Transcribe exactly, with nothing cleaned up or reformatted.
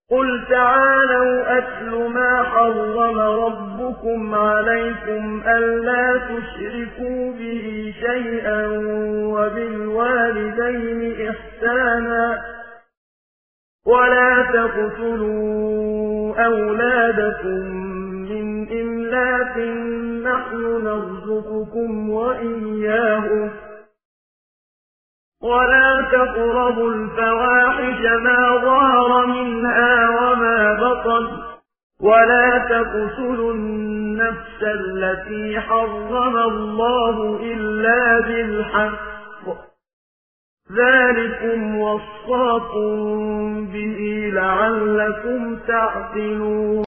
قل تعالوا أتل ما حرم ربكم عليكم ألا تشركوا به شيئا وبالوالدين إحسانا ولا تقتلوا أولادكم من إملاق نحن نرزقكم وإياهم ولا تقربوا الفواحش ما ظهر منها وما بطن ولا تقتلوا النفس التي حرم الله إلا بالحق ذلكم وصاكم به لعلكم تعقلون.